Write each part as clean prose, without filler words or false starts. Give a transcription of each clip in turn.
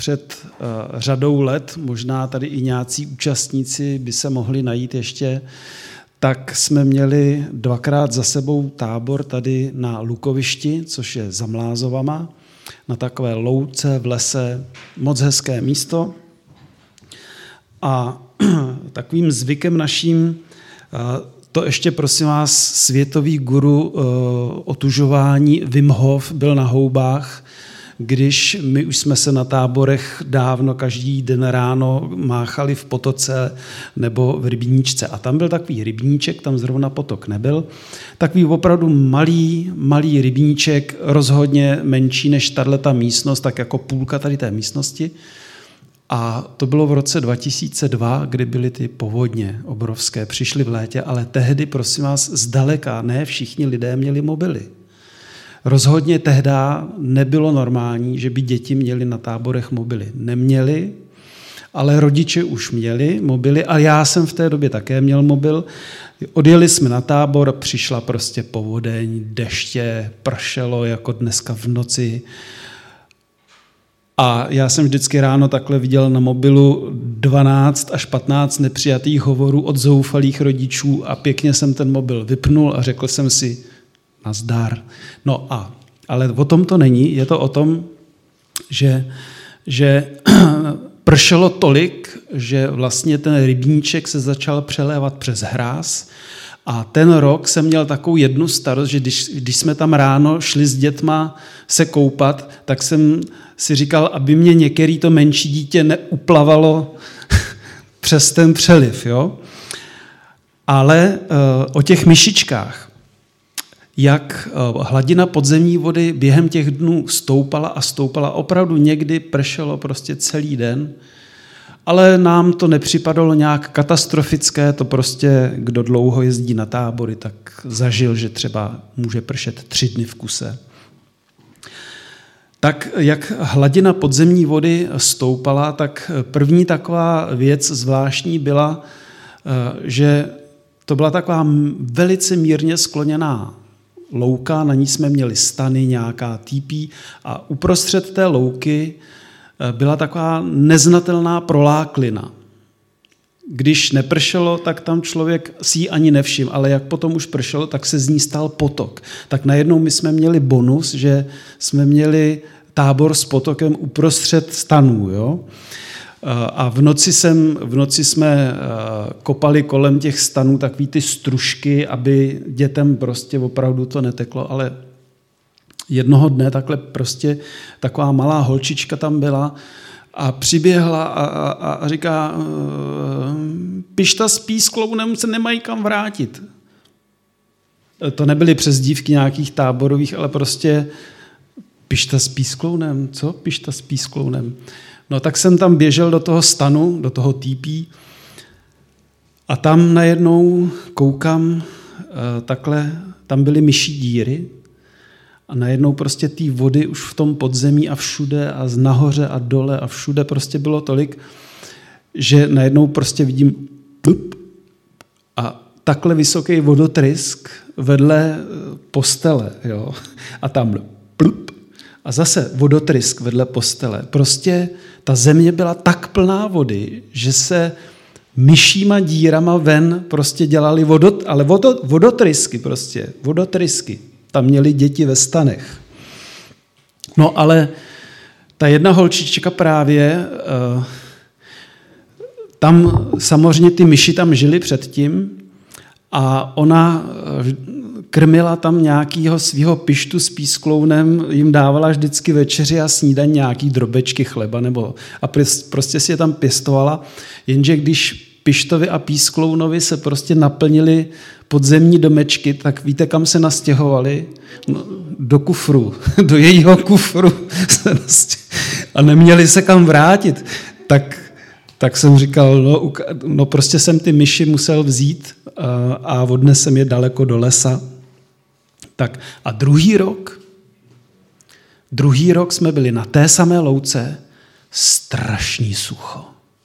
před řadou let, možná tady i nějací účastníci by se mohli najít ještě, tak jsme měli 2krát za sebou tábor tady na Lukovišti, což je za Mlázovama, na takové louce v lese, moc hezké místo. A takovým zvykem naším, to ještě prosím vás, světový guru otužování Wim Hof byl na Houbách, když my už jsme se na táborech dávno každý den ráno máchali v potoce nebo v rybníčce. A tam byl takový rybníček, tam zrovna potok nebyl. Takový opravdu malý rybníček, rozhodně menší než tato místnost, tak jako půlka tady té místnosti. A to bylo v roce 2002, kdy byly ty povodně obrovské, přišly v létě, ale tehdy, prosím vás, zdaleka ne všichni lidé měli mobily. Rozhodně tehdy nebylo normální, že by děti měly na táborech mobily. Neměli, ale rodiče už měli mobily a já jsem v té době také měl mobil. Odjeli jsme na tábor, přišla prostě povodeň, deště, pršelo jako dneska v noci. A já jsem vždycky ráno takhle viděl na mobilu 12 až 15 nepřijatých hovorů od zoufalých rodičů a pěkně jsem ten mobil vypnul a řekl jsem si nazdar. Ale o tom to není, je to o tom, že pršelo tolik, že vlastně ten rybníček se začal přelévat přes hráz a ten rok jsem měl takovou jednu starost, že když jsme tam ráno šli s dětma se koupat, tak jsem si říkal, aby mě některý to menší dítě neuplavalo přes ten přeliv. Jo? Ale o těch myšičkách, jak hladina podzemní vody během těch dnů stoupala a stoupala, opravdu někdy pršelo prostě celý den, ale nám to nepřipadalo nějak katastrofické, to prostě, kdo dlouho jezdí na tábory, tak zažil, že třeba může pršet 3 dny v kuse. Tak jak hladina podzemní vody stoupala, tak první taková věc zvláštní byla, že to byla taková velice mírně skloněná louka, na ní jsme měli stany, nějaká týpí a uprostřed té louky byla taková neznatelná proláklina. Když nepršelo, tak tam člověk si ji ani nevšiml, ale jak potom už pršelo, tak se z ní stal potok. Tak najednou my jsme měli bonus, že jsme měli tábor s potokem uprostřed stanů. Jo? A v noci jsme kopali kolem těch stanů takový ty stružky, aby dětem prostě opravdu to neteklo, ale jednoho dne takhle prostě taková malá holčička tam byla a přiběhla a říká, Pišta s písklounem se nemají kam vrátit. To nebyly přezdívky nějakých táborových, ale prostě Pišta s písklounem, co? Pišta s písklounem. No tak jsem tam běžel do toho stanu, do toho týpí a tam najednou koukám, takhle, tam byly myší díry a najednou prostě té vody už v tom podzemí a všude a nahoře a dole a všude prostě bylo tolik, že najednou prostě vidím plup, a takhle vysoký vodotrysk vedle postele. Jo? A tam plup, a zase vodotrysk vedle postele. Prostě ta země byla tak plná vody, že se myšíma dírama ven prostě dělali vodotrysky prostě, vodotrysky. Tam měli děti ve stanech. No ale ta jedna holčička právě, tam samozřejmě ty myši tam žili předtím a ona krmila tam nějakého svého Pištu s písklounem, jim dávala vždycky večeři a snídaň nějaký drobečky chleba a prostě si je tam pěstovala, jenže když Pištovi a písklounovi se prostě naplnili podzemní domečky, tak víte, kam se nastěhovali? No, do kufru, do jejího kufru a neměli se kam vrátit. Tak jsem říkal, no prostě jsem ty myši musel vzít a odnesem je daleko do lesa. Tak a druhý rok jsme byli na té samé louce, strašný sucho.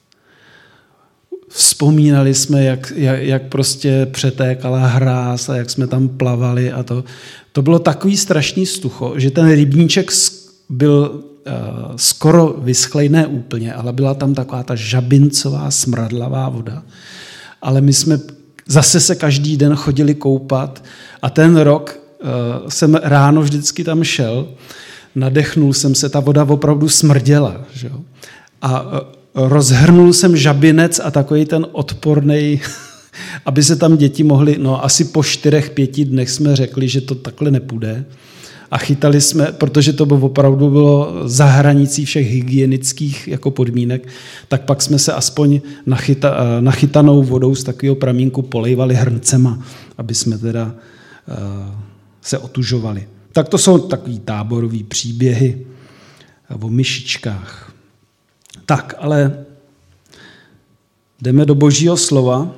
Vzpomínali jsme, jak prostě přetékala hráz a jak jsme tam plavali a to bylo takový strašný sucho, že ten rybníček byl skoro vyschlej, ne úplně, ale byla tam taková ta žabincová, smradlavá voda. Ale my jsme zase se každý den chodili koupat a ten rok jsem ráno vždycky tam šel, nadechnul jsem se, ta voda opravdu smrděla. Že? A rozhrnul jsem žabinec a takový ten odpornej, aby se tam děti mohly, no asi po 4-5 dnech jsme řekli, že to takhle nepůjde. A chytali jsme, protože to opravdu bylo za hranicí všech hygienických jako podmínek, tak pak jsme se aspoň nachytanou vodou z takového pramínku polejvali hrncema, aby jsme teda se otužovali. Tak to jsou takový táborový příběhy o myšičkách. Tak, ale jdeme do Božího slova.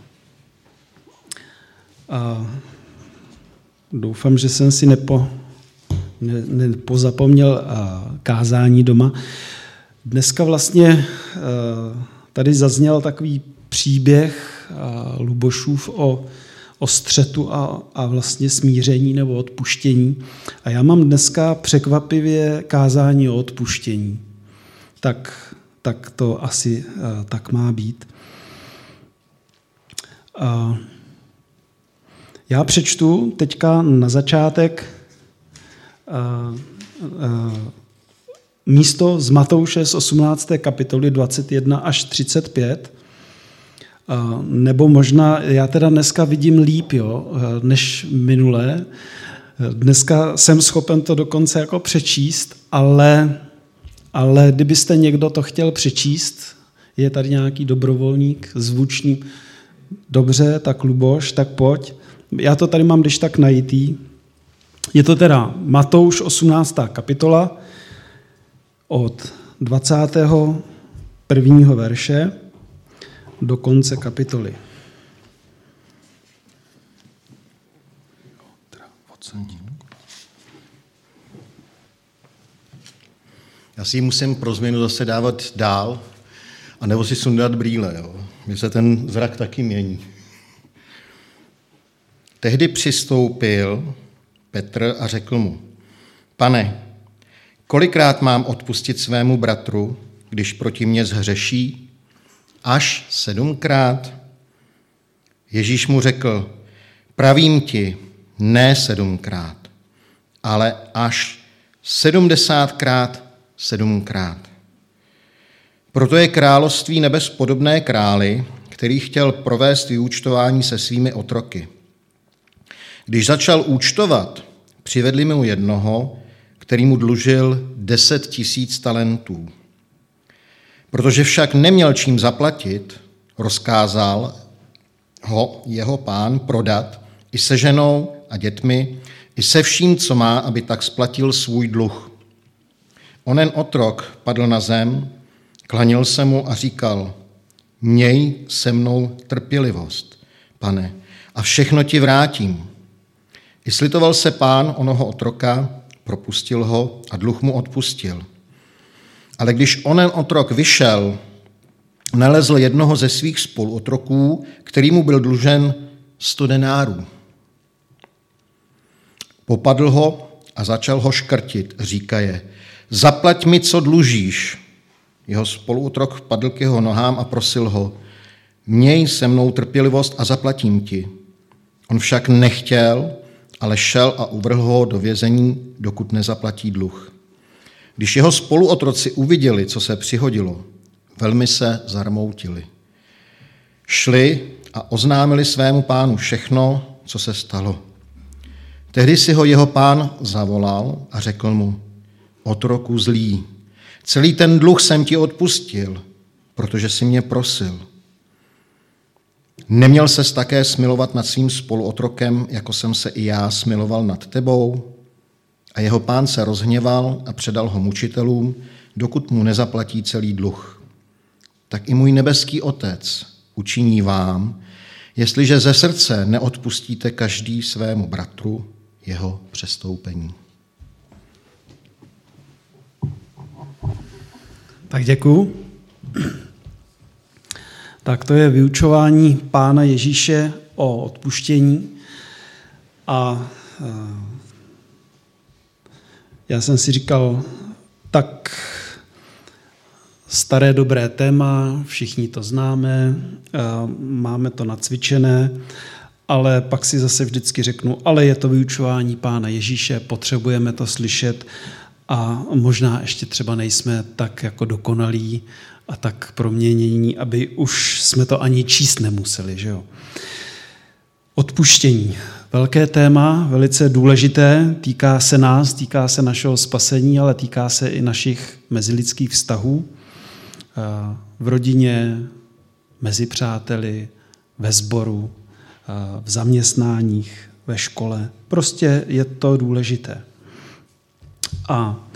A doufám, že jsem si nepozapomněl kázání doma. Dneska vlastně tady zazněl takový příběh Lubošův o střetu a vlastně smíření nebo odpuštění. A já mám dneska překvapivě kázání o odpuštění. Tak to asi tak má být. Já přečtu teďka na začátek místo z Matouše z 18. kapitoly 21 až 35, nebo možná, já teda dneska vidím líp, než minule. Dneska jsem schopen to dokonce jako přečíst, ale kdybyste někdo to chtěl přečíst, je tady nějaký dobrovolník, zvučný, dobře, tak Luboš, tak pojď. Já to tady mám když tak najítý. Je to teda Matouš 18. kapitola od 21. verše do konce kapitoly. Já si ji musím pro změnu zase dávat dál, anebo si sundat brýle. Jo. Mně se ten zrak taky mění. Tehdy přistoupil Petr a řekl mu: Pane, kolikrát mám odpustit svému bratru, když proti mně zhřeší? Až 7krát? Ježíš mu řekl: Pravím ti, ne 7krát, ale až 70krát 7krát. Proto je království nebes podobné králi, který chtěl provést vyúčtování se svými otroky. Když začal účtovat, přivedli mu jednoho, který mu dlužil 10 000 talentů. Protože však neměl čím zaplatit, rozkázal ho jeho pán prodat i se ženou a dětmi, i se vším, co má, aby tak splatil svůj dluh. Onen otrok padl na zem, klanil se mu a říkal: Měj se mnou trpělivost, pane, a všechno ti vrátím. I slitoval se pán onoho otroka, propustil ho a dluh mu odpustil. Ale když onen otrok vyšel, nalezl jednoho ze svých spoluotroků, který mu byl dlužen 100 denárů. Popadl ho a začal ho škrtit, říkaje: Zaplať mi, co dlužíš. Jeho spoluotrok padl k jeho nohám a prosil ho: Měj se mnou trpělivost a zaplatím ti. On však nechtěl, ale šel a uvrhl ho do vězení, dokud nezaplatí dluh. Když jeho spoluotroci uviděli, co se přihodilo, velmi se zarmoutili. Šli a oznámili svému pánu všechno, co se stalo. Tehdy si ho jeho pán zavolal a řekl mu: Otroku zlý, celý ten dluh jsem ti odpustil, protože jsi mě prosil. Neměl ses také smilovat nad svým spoluotrokem, jako jsem se i já smiloval nad tebou? A jeho pán se rozhněval a předal ho mučitelům, dokud mu nezaplatí celý dluh. Tak i můj nebeský Otec učiní vám, jestliže ze srdce neodpustíte každý svému bratru jeho přestoupení. Tak děkuju. Tak to je vyučování Pána Ježíše o odpuštění. A já jsem si říkal, Tak staré dobré téma, všichni to známe, máme to nacvičené, ale pak si zase vždycky řeknu, ale je to vyučování Pána Ježíše, potřebujeme to slyšet a možná ještě třeba nejsme tak jako dokonalí a tak proměnění, aby už jsme to ani číst nemuseli, že jo. Odpuštění. Velké téma, velice důležité, týká se nás, týká se našeho spasení, ale týká se i našich mezilidských vztahů v rodině, mezi přáteli, ve sboru, v zaměstnáních, ve škole. Prostě je to důležité. A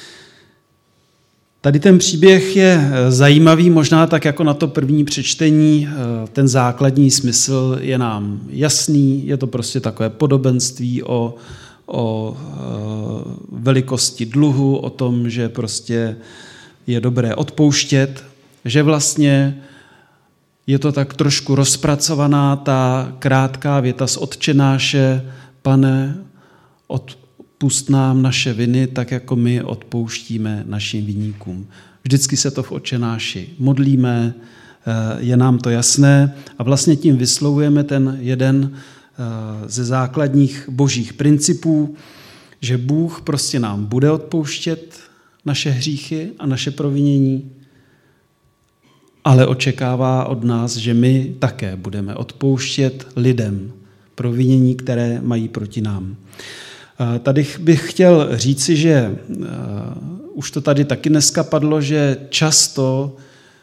tady ten příběh je zajímavý, možná tak jako na to první přečtení, ten základní smysl je nám jasný, je to prostě takové podobenství o velikosti dluhu, o tom, že prostě je dobré odpouštět, že vlastně je to tak trošku rozpracovaná ta krátká věta z Otčenáše, Pane, odpusť nám naše viny, tak jako my odpouštíme našim viníkům. Vždycky se to v Otčenáši modlíme, je nám to jasné a vlastně tím vyslovujeme ten jeden ze základních božích principů, že Bůh prostě nám bude odpouštět naše hříchy a naše provinění, ale očekává od nás, že my také budeme odpouštět lidem provinění, které mají proti nám. Tady bych chtěl říci, že už to tady taky dneska padlo, že často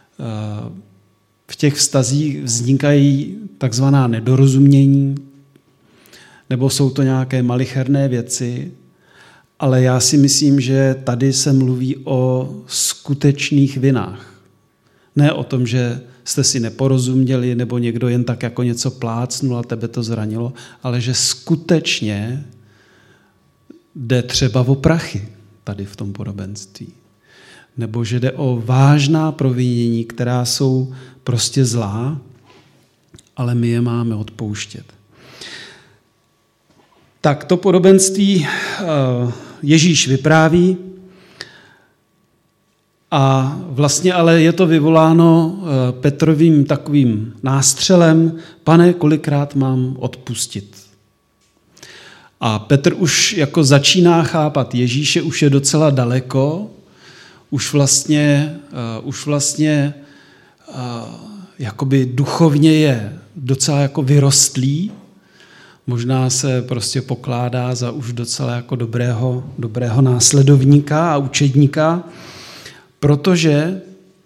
v těch vztazích vznikají takzvaná nedorozumění, nebo jsou to nějaké malicherné věci, ale já si myslím, že tady se mluví o skutečných vinách. Ne o tom, že jste si neporozuměli, nebo někdo jen tak jako něco plácnul a tebe to zranilo, ale že skutečně jde třeba o prachy tady v tom podobenství. Nebo že jde o vážná provinění, která jsou prostě zlá, ale my je máme odpouštět. Tak to podobenství Ježíš vypráví a vlastně ale je to vyvoláno Petrovým takovým nástřelem, Pane, kolikrát mám odpustit? A Petr už jako začíná chápat Ježíše, už je docela daleko, už vlastně jakoby duchovně je docela jako vyrostlý, možná se prostě pokládá za už docela jako dobrého následovníka a učedníka, protože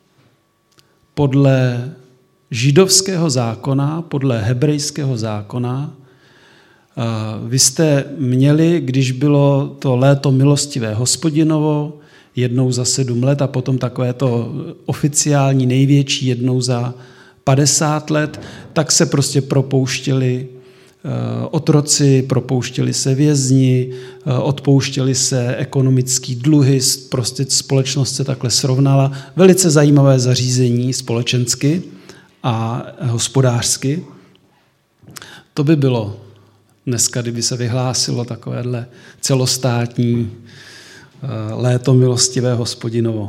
podle židovského zákona, podle hebrejského zákona, vy jste měli, když bylo to léto milostivé Hospodinovo, jednou za 7 let a potom takové to oficiální největší jednou za 50 let, tak se prostě propouštěli otroci, propouštěli se vězni, odpouštěli se ekonomické dluhy, prostě společnost se takhle srovnala. Velice zajímavé zařízení společensky a hospodářsky. To by bylo dneska, kdyby se vyhlásilo takovéhle celostátní léto milostivé Hospodinovo.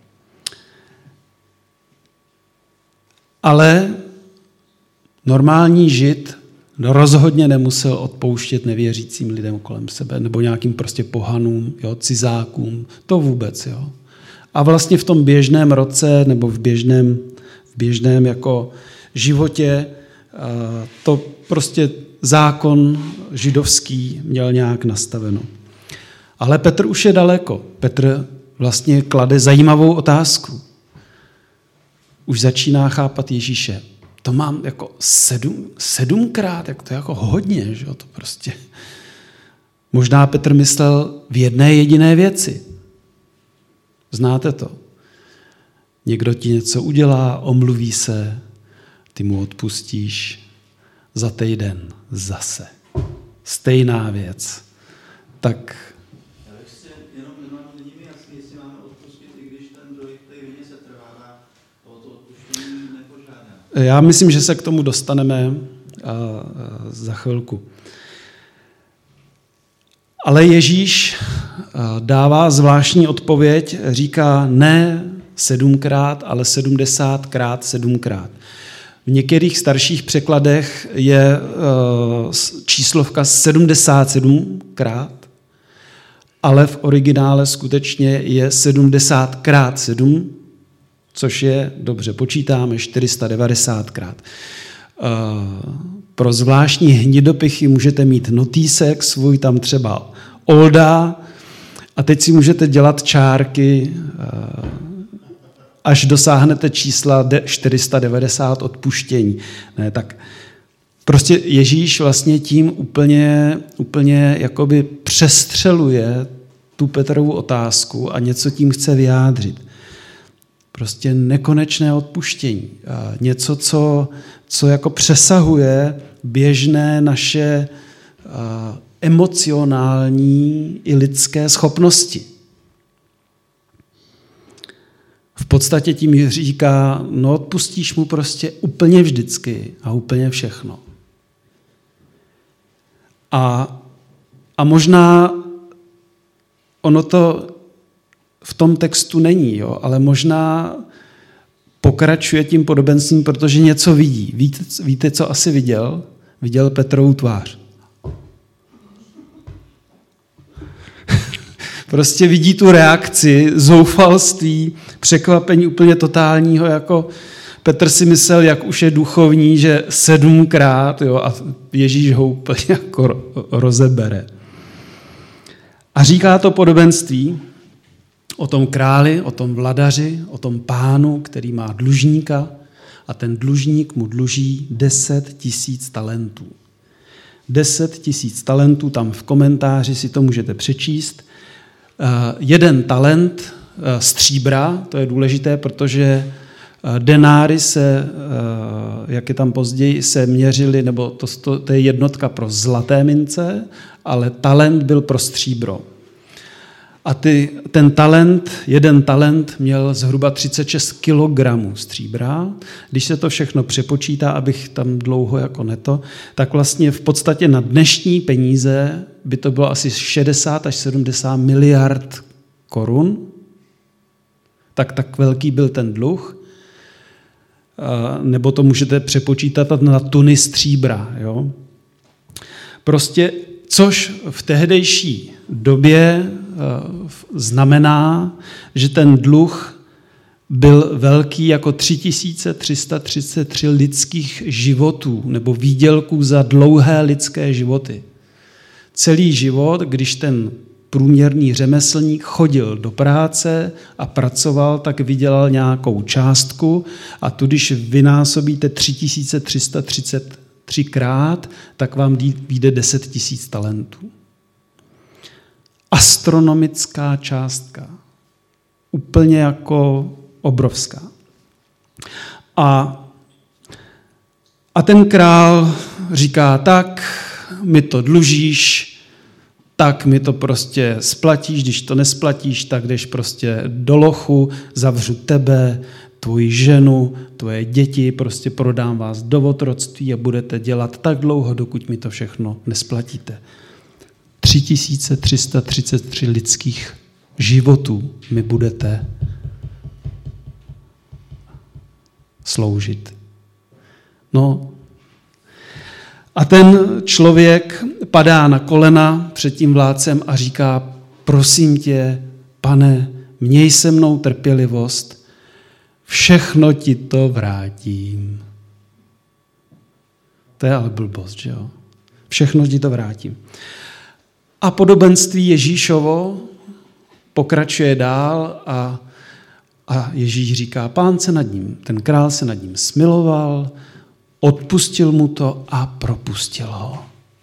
Ale normální Žid rozhodně nemusel odpouštět nevěřícím lidem kolem sebe nebo nějakým prostě pohanům, jo, cizákům, to vůbec. Jo. A vlastně v tom běžném roce nebo v běžném jako životě to prostě zákon židovský měl nějak nastaveno. Ale Petr už je daleko. Petr vlastně klade zajímavou otázku. Už začíná chápat Ježíše. To mám jako 7krát, jako to je jako hodně, že jo, to prostě. Možná Petr myslel v jedné jediné věci. Znáte to? Někdo ti něco udělá, omluví se, ty mu odpustíš, za týden zase. Stejná věc. Tak já myslím, že se k tomu dostaneme za chvilku. Ale Ježíš dává zvláštní odpověď, říká ne 7krát, ale 70krát 7krát. V některých starších překladech je číslovka 77krát, ale v originále skutečně je 70x7, což je, dobře počítáme, 490krát. Pro zvláštní hnidopichy můžete mít notýsek svůj, tam třeba Olda, a teď si můžete dělat čárky, až dosáhnete čísla 490 odpuštění. Ne, tak prostě Ježíš vlastně tím úplně jakoby přestřeluje tu Petrovu otázku a něco tím chce vyjádřit. Prostě nekonečné odpuštění. Něco, co jako přesahuje běžné naše emocionální i lidské schopnosti. V podstatě tím říká, no odpustíš mu prostě úplně vždycky a úplně všechno. A možná ono to v tom textu není, jo, ale možná pokračuje tím podobenstvím, protože něco vidí. Víte, co asi viděl? Viděl Petrovu tvář. Prostě vidí tu reakci, zoufalství, překvapení úplně totálního, jako Petr si myslel, jak už je duchovní, že 7krát, jo, a Ježíš ho úplně jako rozebere. A říká to podobenství o tom králi, o tom vladaři, o tom pánu, který má dlužníka a ten dlužník mu dluží 10 000 talentů. 10 000 talentů, tam v komentáři si to můžete přečíst. 1 talent stříbra, to je důležité, protože denáry se, jak je tam později, se měřily, nebo to je jednotka pro zlaté mince, ale talent byl pro stříbro. A ten talent, 1 talent měl zhruba 36 kilogramů stříbra. Když se to všechno přepočítá, abych tam dlouho jako neto, tak vlastně v podstatě na dnešní peníze by to bylo asi 60 až 70 miliard korun. Tak velký byl ten dluh. Nebo to můžete přepočítat na tuny stříbra. Jo? Prostě, což v tehdejší době znamená, že ten dluh byl velký jako 3333 lidských životů nebo výdělků za dlouhé lidské životy. Celý život, když ten průměrný řemeslník chodil do práce a pracoval, tak vydělal nějakou částku a tu, když vynásobíte 3333krát, tak vám vyjde 10 000 talentů. Astronomická částka. Úplně jako obrovská. A ten král říká, tak mi to dlužíš, tak mi to prostě splatíš, když to nesplatíš, tak jdeš prostě do lochu, zavřu tebe, tvoji ženu, tvoje děti, prostě prodám vás do otroctví a budete dělat tak dlouho, dokud mi to všechno nesplatíte. 3333 lidských životů mi budete sloužit. No a ten člověk padá na kolena před tím vládcem a říká, prosím tě, pane, měj se mnou trpělivost, všechno ti to vrátím. To je ale blbost, že jo? Všechno ti to vrátím. A podobenství Ježíšovo pokračuje dál a Ježíš říká, pán se nad ním, ten král se nad ním smiloval, odpustil mu to a propustil ho.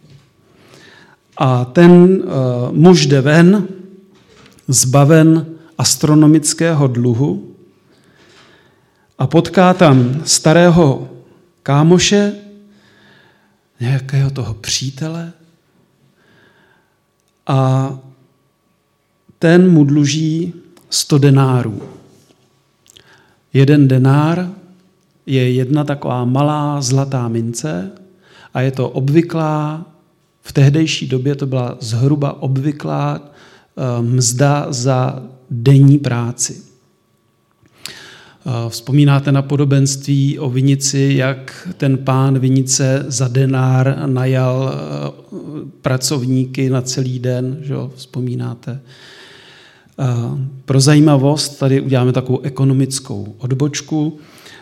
A ten muž jde ven, zbaven astronomického dluhu a potká tam starého kámoše, nějakého toho přítele a ten mu dluží 100 denárů. 1 denár je 1 taková malá zlatá mince a je to obvyklá V tehdejší době to byla zhruba obvyklá mzda za denní práci. Vzpomínáte na podobenství o vinici, jak ten pán vinice za denár najal pracovníky na celý den, že jo? Vzpomínáte. Pro zajímavost tady uděláme takovou ekonomickou odbočku.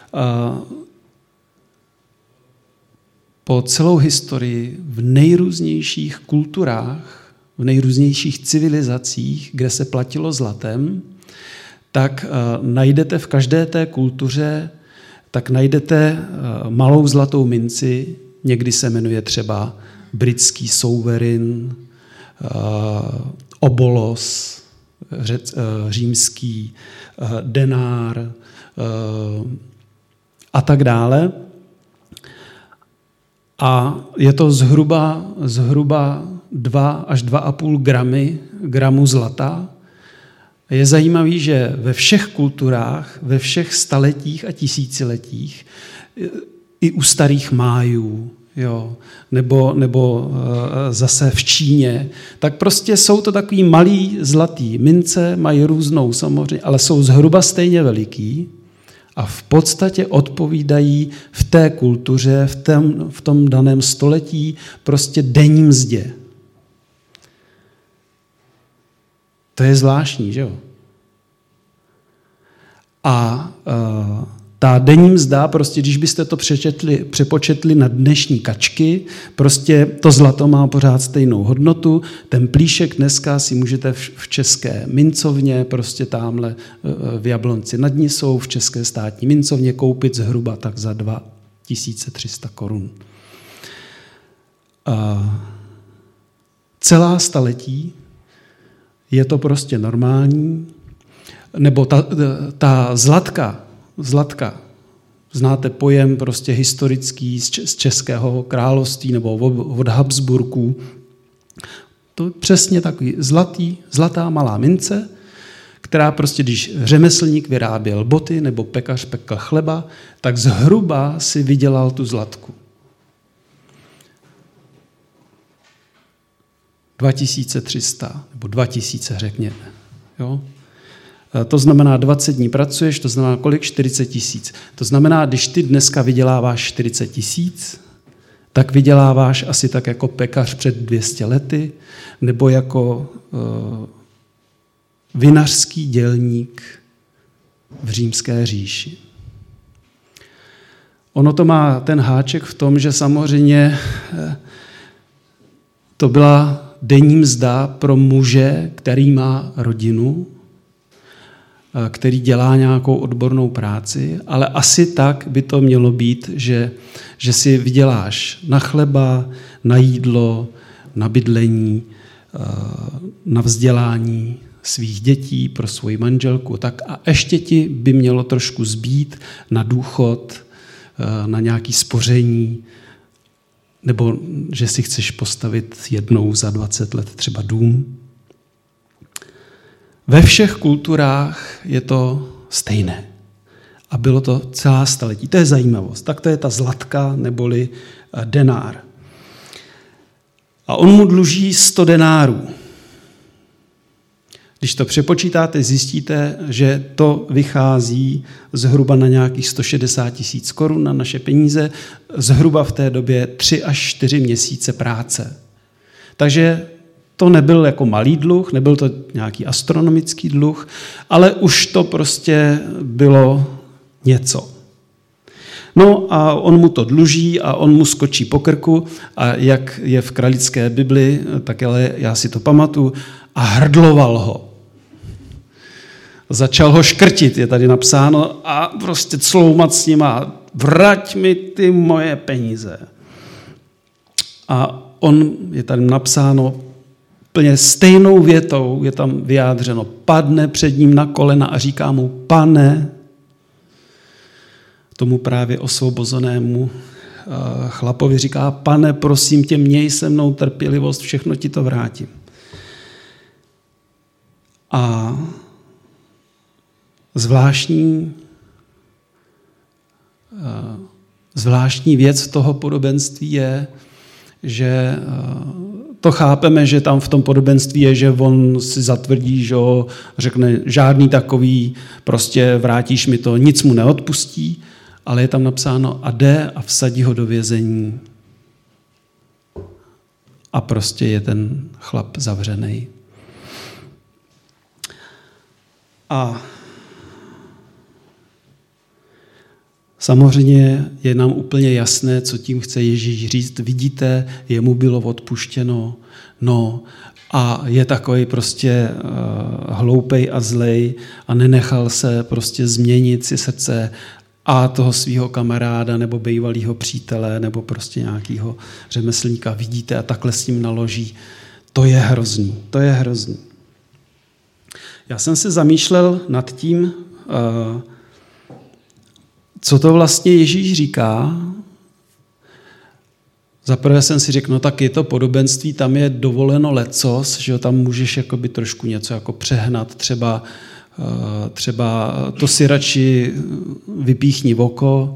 Po celou historii v nejrůznějších kulturách, v nejrůznějších civilizacích, kde se platilo zlatem, tak najdete v každé té kultuře, tak najdete malou zlatou minci, někdy se jmenuje třeba britský souverin, obolos, římský denár a tak dále. A je to zhruba 2 až 2,5 gramu zlata. Je zajímavý, že ve všech kulturách, ve všech staletích a tisíciletích, i u starých Májů, jo, nebo zase v Číně, tak prostě jsou to takový malý zlatý mince, mají různou samozřejmě, ale jsou zhruba stejně veliký a v podstatě odpovídají v té kultuře, v tom daném století prostě denní mzdě. To je zvláštní, že jo? A ta denní mzda, prostě když byste to přepočetli na dnešní kačky, prostě to zlato má pořád stejnou hodnotu. Ten plíšek dneska si můžete v české mincovně, prostě tamhle v Jablonci nad Nisou, v české státní mincovně koupit zhruba tak za 2300 korun. Celá staletí je to prostě normální, nebo ta zlatka, znáte pojem prostě historický z Českého království nebo od Habsburků, to je přesně takový zlatá malá mince, která prostě, když řemeslník vyráběl boty nebo pekař pekl chleba, tak zhruba si vydělal tu zlatku. 2300 nebo 2000 řekněme. Jo? To znamená 20 dní pracuješ, to znamená kolik? 40 000. To znamená, když ty dneska vyděláváš 40 000, tak vyděláváš asi tak jako pekař před 200 lety, nebo jako vinařský dělník v římské říši. Ono to má ten háček v tom, že samozřejmě to byla denní mzda pro muže, který má rodinu, který dělá nějakou odbornou práci, ale asi tak by to mělo být, že si vyděláš na chleba, na jídlo, na bydlení, na vzdělání svých dětí, pro svoji manželku, tak a ještě ti by mělo trošku zbýt na důchod, na nějaké spoření, nebo že si chceš postavit jednou za 20 let třeba dům. Ve všech kulturách je to stejné. A bylo to celá staletí. To je zajímavost. Tak to je ta zlatka neboli denár. A on mu dluží 100 denárů. Když to přepočítáte, zjistíte, že to vychází zhruba na nějakých 160 000 korun na naše peníze, zhruba v té době 3 až 4 měsíce práce. Takže to nebyl jako malý dluh, nebyl to nějaký astronomický dluh, ale už to prostě bylo něco. No a on mu to dluží a on mu skočí po krku a jak je v kralické Bibli, tak ale já si to pamatuju, a hrdloval ho. Začal ho škrtit, je tady napsáno, a prostě cloumat s ním a vrať mi ty moje peníze. A on, je tady napsáno, úplně stejnou větou je tam vyjádřeno, padne před ním na kolena a říká mu, pane, tomu právě osvobozenému chlapovi říká, pane, prosím tě, měj se mnou trpělivost, všechno ti to vrátím. A zvláštní věc toho podobenství je, že to chápeme, že tam v tom podobenství je, že on si zatvrdí, že ho řekne žádný takový, prostě vrátíš mi to, nic mu neodpustí, ale je tam napsáno a jde a vsadí ho do vězení. A prostě je ten chlap zavřený. A samozřejmě je nám úplně jasné, co tím chce Ježíš říct. Vidíte, jemu bylo odpuštěno, no a je takový prostě hloupej a zlej a nenechal se prostě změnit si srdce a toho svého kamaráda nebo bývalého přítele nebo prostě nějakého řemeslníka vidíte a takhle s ním naloží. To je hrozný, to je hrozný. Já jsem se zamýšlel nad tím, co to vlastně Ježíš říká. Zaprvé jsem si řekl, no tak je to podobenství, tam je dovoleno lecos, že tam můžeš jakoby trošku něco jako přehnat, třeba to si radši vypíchni v oko,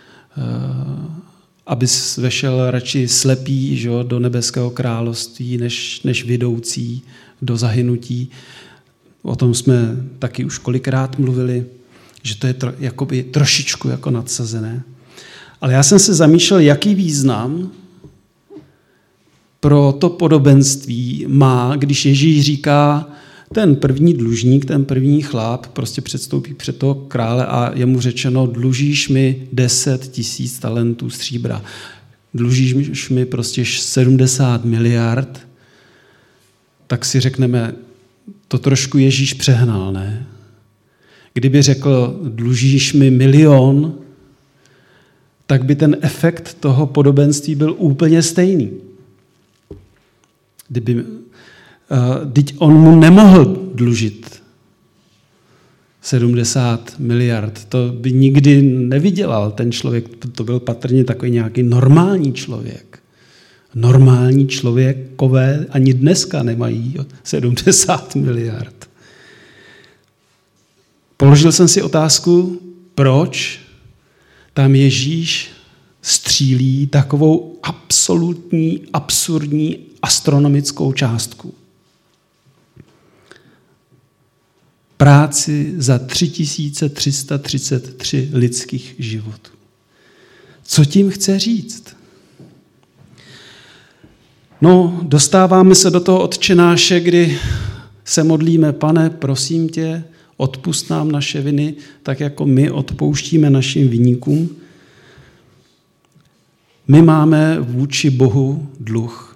abys vešel radši slepý, že, do nebeského království, než vidoucí do zahynutí. O tom jsme taky už kolikrát mluvili, že to je jakoby trošičku jako nadsazené. Ale já jsem se zamýšlel, jaký význam pro to podobenství má, když Ježíš říká, ten první dlužník, ten první chlap prostě předstoupí před toho krále a je mu řečeno, dlužíš mi 10 000 talentů stříbra. Dlužíš mi prostě 70 miliard, tak si řekneme, to trošku Ježíš přehnal, ne? Kdyby řekl, dlužíš mi 1 000 000, tak by ten efekt toho podobenství byl úplně stejný. Vždyť on mu nemohl dlužit 70 miliard. To by nikdy nevydělal ten člověk. To byl patrně takový nějaký normální člověk. Normální člověkové ani dneska nemají 70 miliard. Položil jsem si otázku, proč tam Ježíš střílí takovou absolutní, absurdní, astronomickou částku. Práci za 3333 lidských životů. Co tím chce říct? No, dostáváme se do toho otčenáše, kdy se modlíme, Pane, prosím tě, odpusť nám naše viny, tak jako my odpouštíme našim viníkům. My máme vůči Bohu dluh.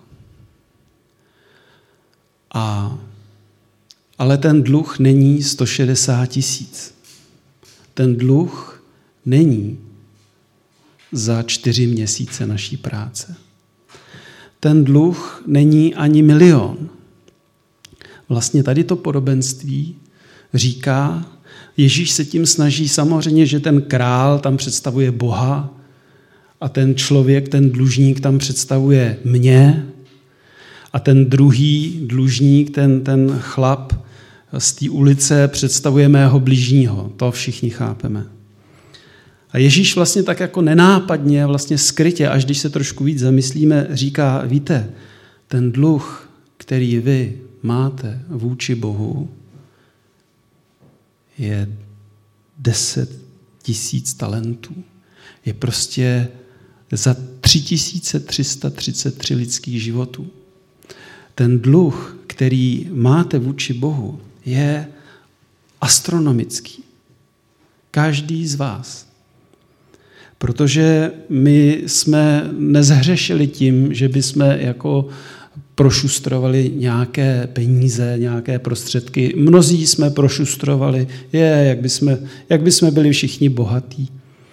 Ale ten dluh není 160 000. Ten dluh není za 4 měsíce naší práce. Ten dluh není ani 1 000 000. Vlastně tady to podobenství říká, Ježíš se tím snaží samozřejmě, že ten král tam představuje Boha a ten člověk, ten dlužník tam představuje mě a ten druhý dlužník, ten chlap z té ulice představuje mého bližního. To všichni chápeme. A Ježíš vlastně tak jako nenápadně, vlastně skrytě, až když se trošku víc zamyslíme, říká, víte, ten dluh, který vy máte vůči Bohu, je 10 000 talentů. Je prostě za 3333 lidských životů. Ten dluh, který máte vůči Bohu, je astronomický. Každý z vás. Protože my jsme nezhřešili tím, že bychom jako prošustrovali nějaké peníze, nějaké prostředky. Mnozí jsme prošustrovali, jak bychom byli všichni bohatí.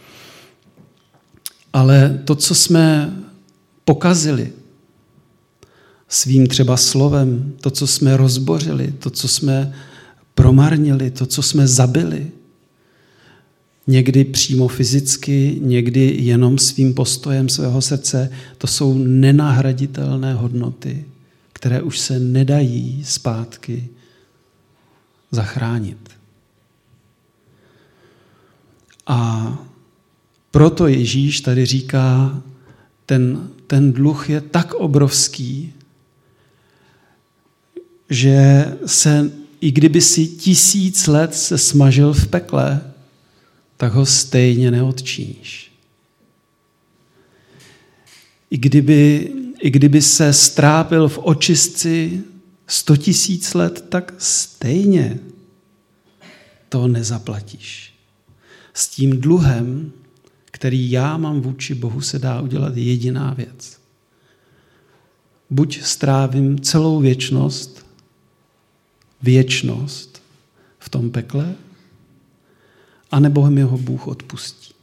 Ale to, co jsme pokazili svým třeba slovem, to, co jsme rozbořili, to, co jsme promarnili, to, co jsme zabili, někdy přímo fyzicky, někdy jenom svým postojem svého srdce, to jsou nenahraditelné hodnoty, které už se nedají zpátky zachránit. A proto Ježíš tady říká, ten dluh je tak obrovský, že i kdyby si 1000 let se smažil v pekle, tak ho stejně neodčiníš. I kdyby se strápil v očistci 100 000 let, tak stejně to nezaplatíš. S tím dluhem, který já mám vůči Bohu, se dá udělat jediná věc. Buď strávím celou věčnost v tom pekle, anebo mi ho Bůh odpustí.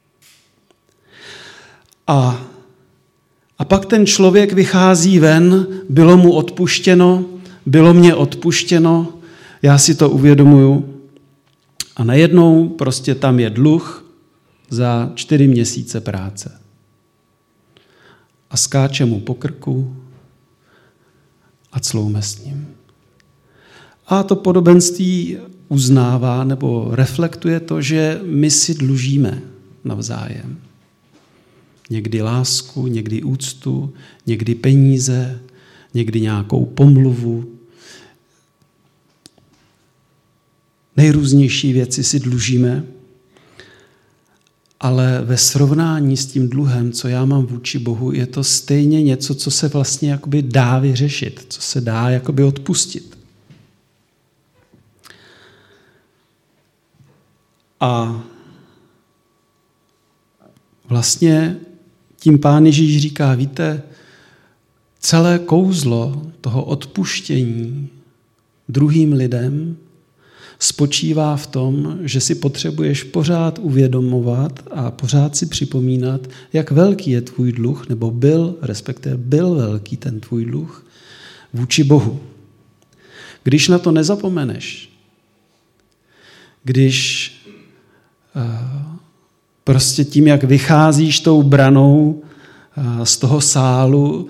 A pak ten člověk vychází ven, bylo mu odpuštěno, bylo mě odpuštěno, já si to uvědomuju. A najednou prostě tam je dluh za 4 měsíce práce. A skáče mu po krku a cloume s ním. A to podobenství uznává nebo reflektuje to, že my si dlužíme navzájem. Někdy lásku, někdy úctu, někdy peníze, někdy nějakou pomluvu. Nejrůznější věci si dlužíme, ale ve srovnání s tím dluhem, co já mám vůči Bohu, je to stejně něco, co se vlastně jakoby dá vyřešit, co se dá jakoby odpustit. A vlastně tím Pán Ježíš říká, víte, celé kouzlo toho odpuštění druhým lidem spočívá v tom, že si potřebuješ pořád uvědomovat a pořád si připomínat, jak velký je tvůj dluh, nebo byl velký ten tvůj dluh vůči Bohu. Když na to nezapomeneš, když prostě tím, jak vycházíš tou branou z toho sálu,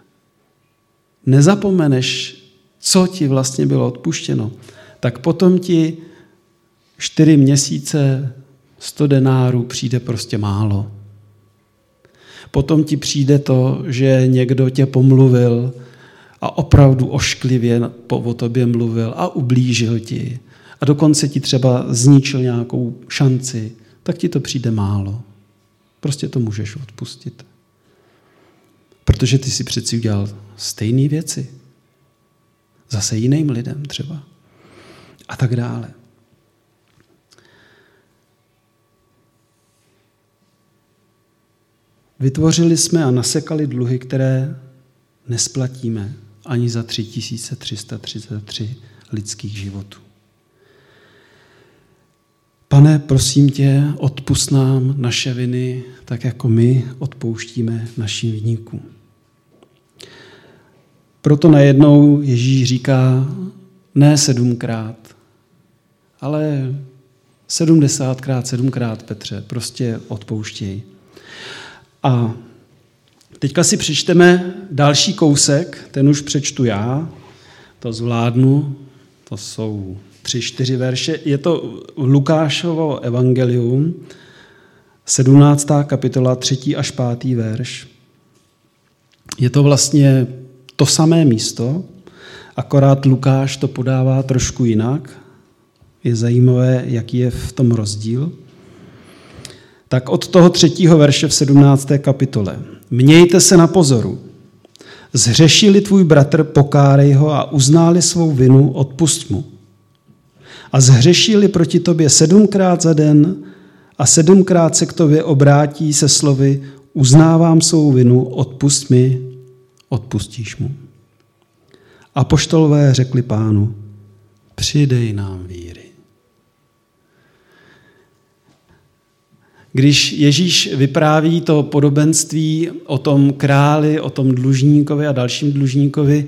nezapomeneš, co ti vlastně bylo odpuštěno, tak potom ti 4 měsíce 100 denárů přijde prostě málo. Potom ti přijde to, že někdo tě pomluvil a opravdu ošklivě o tobě mluvil a ublížil ti. A dokonce ti třeba zničil nějakou šanci, tak ti to přijde málo. Prostě to můžeš odpustit. Protože ty si přeci udělal stejné věci. Zase jiným lidem třeba. A tak dále. Vytvořili jsme a nasekali dluhy, které nesplatíme ani za 3333 lidských životů. Pane, prosím tě, odpusť nám naše viny, tak jako my odpouštíme našim viníkům. Proto najednou Ježíš říká, ne 7krát, ale 70krát, 7krát, Petře, prostě odpouštěj. A teďka si přečteme další kousek, ten už přečtu já, to zvládnu, to jsou 3-4 verše. Je to Lukášovo evangelium, 17. kapitola, 3. až 5. verš. Je to vlastně to samé místo, akorát Lukáš to podává trošku jinak. Je zajímavé, jaký je v tom rozdíl. Tak od toho 3. verše v 17. kapitole. Mějte se na pozoru. Zhřešili tvůj bratr, pokárej ho a uználi svou vinu, odpusť mu. A zhřešili proti tobě 7krát za den a 7krát se k tobě obrátí se slovy uznávám svou vinu, odpusť mi, odpustíš mu. Apoštolové řekli Pánu, přidej nám víry. Když Ježíš vypráví to podobenství o tom králi, o tom dlužníkovi a dalším dlužníkovi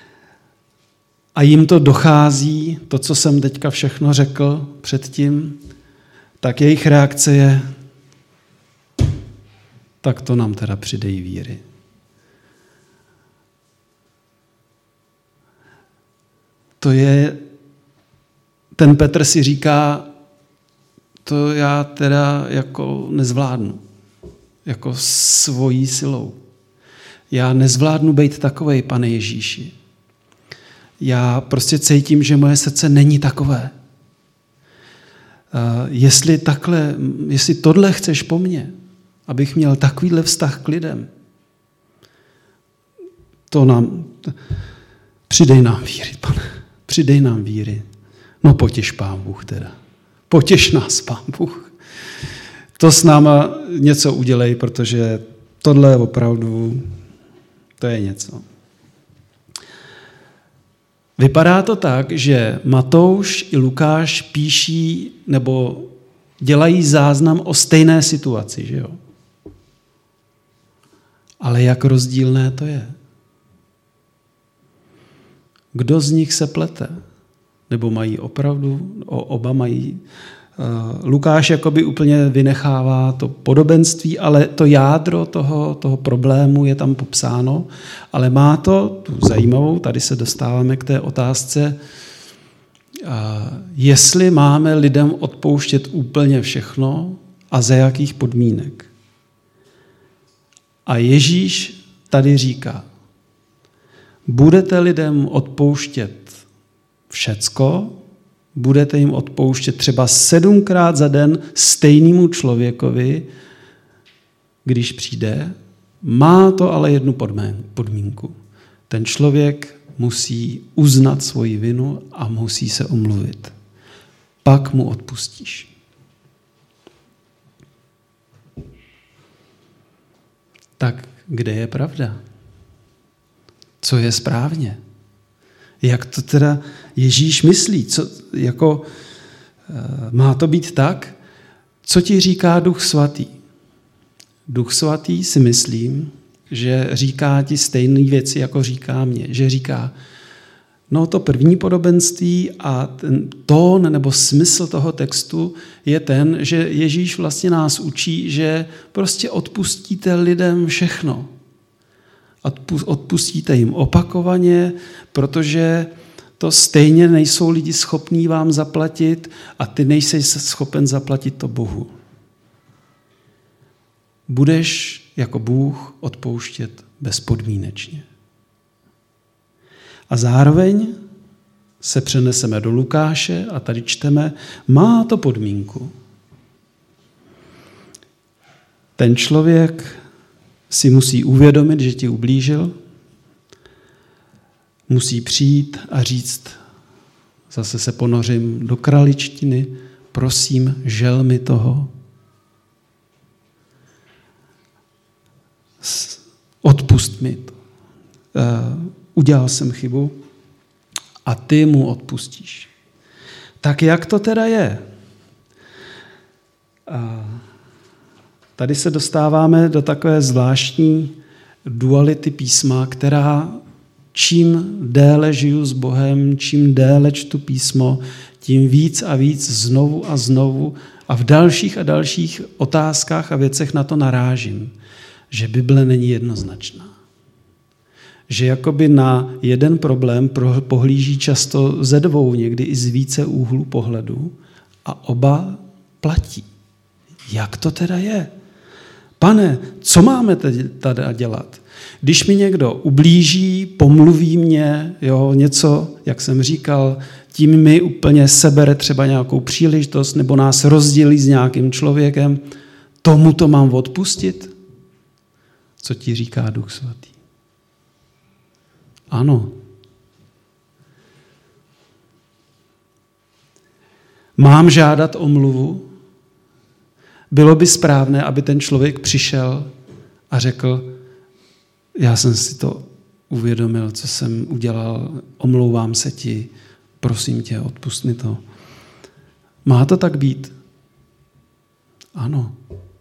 a jim to dochází, to, co jsem teďka všechno řekl předtím, tak jejich reakce je, tak to nám teda přidej víry. To je, ten Petr si říká, to já teda jako nezvládnu, jako svojí silou. Já nezvládnu být takovej, Pane Ježíši. já prostě cítím, že moje srdce není takové. Jestli tohle chceš po mně, abych měl takovýhle vztah k lidem, přidej nám víry, Pane. Přidej nám víry. No potěš Pán Bůh teda. Potěš nás, Pán Bůh. To s náma něco udělej, protože tohle opravdu, to je něco. Vypadá to tak, že Matouš i Lukáš píší nebo dělají záznam o stejné situaci, že jo? Ale jak rozdílné to je? Kdo z nich se plete? Nebo mají opravdu, oba mají. Lukáš jakoby úplně vynechává to podobenství, ale to jádro toho problému je tam popsáno, ale má to tu zajímavou, tady se dostáváme k té otázce, jestli máme lidem odpouštět úplně všechno a za jakých podmínek. A Ježíš tady říká, budete lidem odpouštět všecko, budete jim odpouštět třeba 7krát za den stejnému člověkovi, když přijde, má to ale jednu podmínku. Ten člověk musí uznat svoji vinu a musí se omluvit. Pak mu odpustíš. Tak kde je pravda? Co je správně? Jak to teda Ježíš myslí? Má to být tak? Co ti říká Duch Svatý? Duch Svatý si myslím, že říká ti stejné věci, jako říká mě. Že říká, no to první podobenství a ten tón nebo smysl toho textu je ten, že Ježíš vlastně nás učí, že prostě odpustíte lidem všechno. Odpustíte jim opakovaně, protože to stejně nejsou lidi schopní vám zaplatit a ty nejsi schopen zaplatit to Bohu. Budeš jako Bůh odpouštět bezpodmínečně. A zároveň se přeneseme do Lukáše a tady čteme, má to podmínku. Ten člověk si musí uvědomit, že ti ublížil, musí přijít a říct, zase se ponořím do kraličtiny, prosím, žel mi toho. Odpust mi to. Udělal jsem chybu a ty mu odpustíš. Tak jak to teda je? Tady se dostáváme do takové zvláštní duality písma, která čím déle žiju s Bohem, čím déle čtu písmo, tím víc a víc znovu a znovu a v dalších a dalších otázkách a věcech na to narážím, že Bible není jednoznačná. Že jakoby na jeden problém pohlíží často ze dvou, někdy i z více úhlů pohledu a oba platí. Jak to teda je? Pane, co máme tady dělat? Když mi někdo ublíží, pomluví mě, něco, jak jsem říkal, tím mi úplně sebere třeba nějakou příležitost nebo nás rozdělí s nějakým člověkem, tomu to mám odpustit? Co ti říká Duch Svatý? Ano. Mám žádat omluvu? Bylo by správné, aby ten člověk přišel a řekl, já jsem si to uvědomil, co jsem udělal, omlouvám se ti, prosím tě, odpust mi to. Má to tak být? Ano.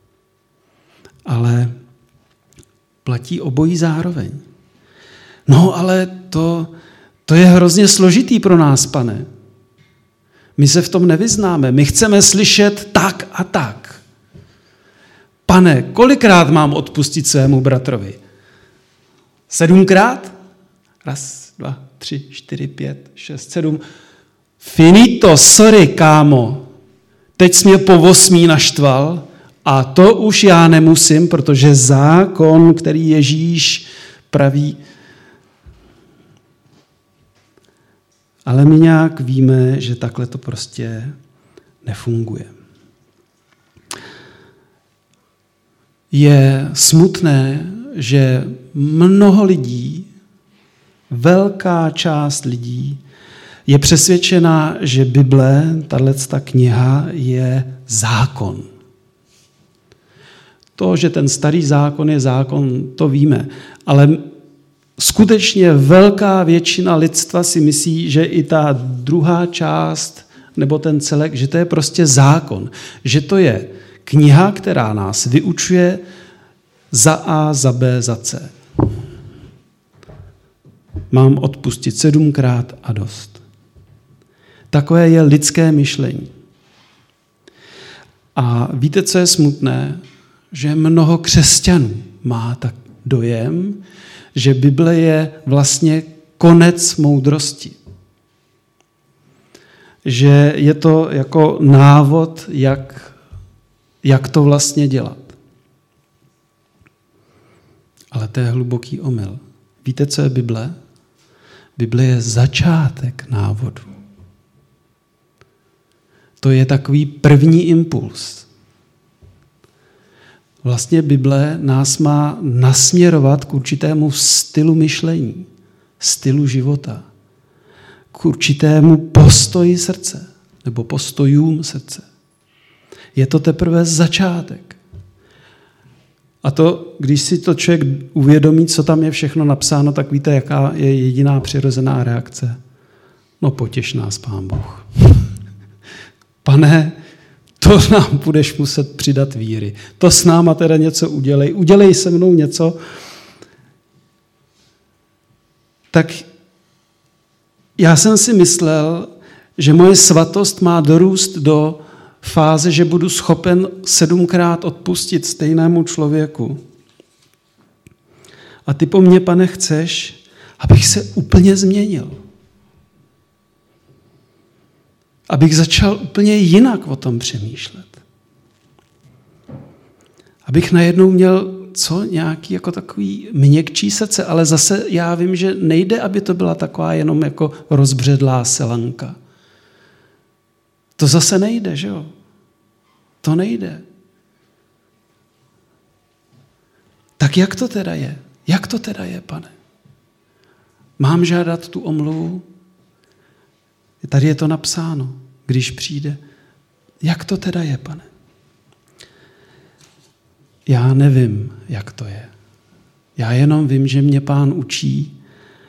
Ale platí obojí zároveň. No, ale to je hrozně složitý pro nás, Pane. My se v tom nevyznáme. My chceme slyšet tak a tak. Pane, kolikrát mám odpustit svému bratrovi? 7krát? 1, 2, 3, 4, 5, 6, 7. Finito, sorry, kámo. Teď jsi mě po 8 naštval a to už já nemusím, protože zákon, který Ježíš praví, Ale my nějak víme, že takhle to prostě nefunguje. Je smutné, že mnoho lidí, velká část lidí, je přesvědčena, že Bible, tato kniha, je zákon. To, že ten starý zákon je zákon, to víme. Ale skutečně velká většina lidstva si myslí, že i ta druhá část, nebo ten celek, že to je prostě zákon. Že to je kniha, která nás vyučuje za A, za B, za C. Mám odpustit 7krát a dost. Takové je lidské myšlení. A víte, co je smutné? Že mnoho křesťanů má tak dojem, že Bible je vlastně konec moudrosti. Že je to jako návod, jak to vlastně dělat. Ale to je hluboký omyl. Víte, co je Bible? Bible je začátek návodu. To je takový první impuls. Vlastně Bible nás má nasměrovat k určitému stylu myšlení, stylu života, k určitému postoji srdce, nebo postojům srdce. Je to teprve začátek. A to, když si to člověk uvědomí, co tam je všechno napsáno, tak víte, jaká je jediná přirozená reakce? No potěš nás, Pán Bůh. Pane, to nám budeš muset přidat víry. To s náma teda něco udělej. Udělej se mnou něco. Tak já jsem si myslel, že moje svatost má dorůst do fáze, že budu schopen 7krát odpustit stejnému člověku. A ty po mně, Pane, chceš, abych se úplně změnil. Abych začal úplně jinak o tom přemýšlet. Abych najednou měl nějaký jako takový měkčí srdce, ale zase já vím, že nejde, aby to byla taková jenom jako rozbředlá selanka. To zase nejde, že jo? To nejde. Tak jak to teda je? Jak to teda je, Pane? Mám žádat tu omluvu? Tady je to napsáno, když přijde. Jak to teda je, Pane? Já nevím, jak to je. Já jenom vím, že mě Pán učí,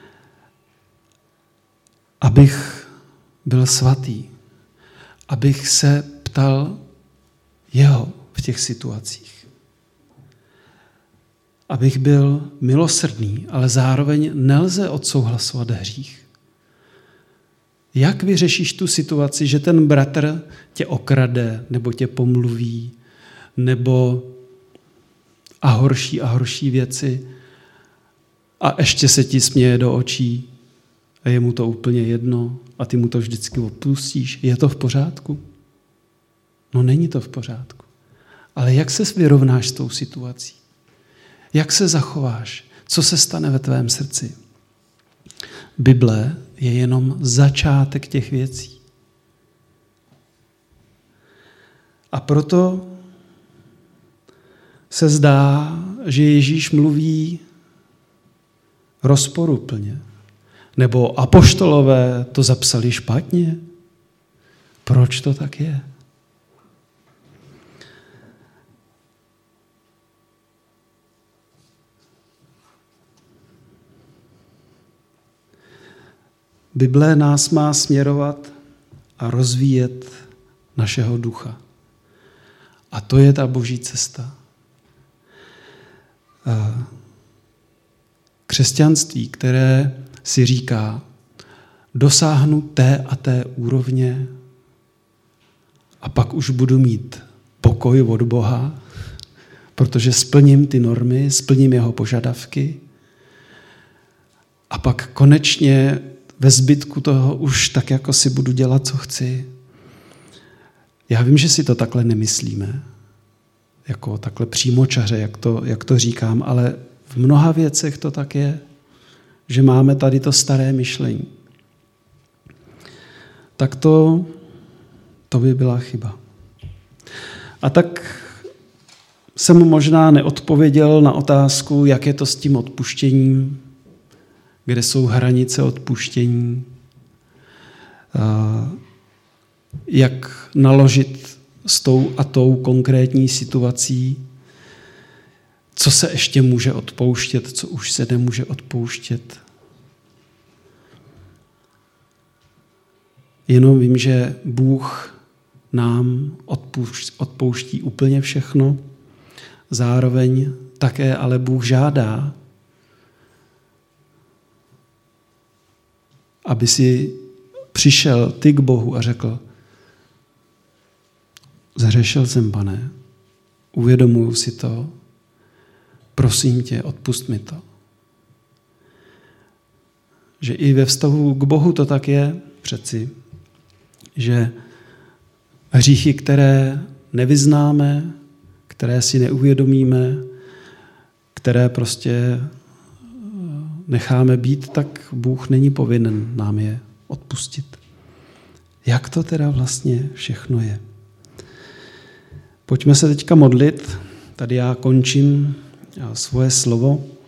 abych byl svatý, abych se ptal jeho v těch situacích. Abych byl milosrdný, ale zároveň nelze odsouhlasovat hřích. Jak vyřešíš tu situaci, že ten bratr tě okrade, nebo tě pomluví, nebo a horší věci a ještě se ti směje do očí a je mu to úplně jedno a ty mu to vždycky odpustíš? Je to v pořádku? No není to v pořádku. Ale jak se vyrovnáš s tou situací? Jak se zachováš? Co se stane ve tvém srdci? Bible je jenom začátek těch věcí. A proto se zdá, že Ježíš mluví rozporuplně. Nebo apoštolové to zapsali špatně. Proč to tak je? Bible nás má směrovat a rozvíjet našeho ducha. A to je ta boží cesta. Křesťanství, které si říká, dosáhnu té a té úrovně a pak už budu mít pokoj od Boha, protože splním ty normy, splním jeho požadavky a pak konečně ve zbytku toho už tak jako si budu dělat, co chci. Já vím, že si to takhle nemyslíme, jako takhle přímočaře, jak to říkám, ale v mnoha věcech to tak je, že máme tady to staré myšlení. tak to by byla chyba. A tak jsem možná neodpověděl na otázku, jak je to s tím odpuštěním, kde jsou hranice odpuštění, jak naložit s tou a tou konkrétní situací, co se ještě může odpouštět, co už se nemůže odpouštět. Jenom vím, že Bůh nám odpouští úplně všechno, zároveň také ale Bůh žádá, aby si přišel ty k Bohu a řekl: zhřešil jsem, Pane, uvědomuju si to, prosím tě, odpusť mi to. Že i ve vztahu k Bohu to tak je přeci, že hříchy, které nevyznáme, které si neuvědomíme, které prostě necháme být, tak Bůh není povinen nám je odpustit. Jak to teda vlastně všechno je? Pojďme se teďka modlit. Tady já končím svoje slovo.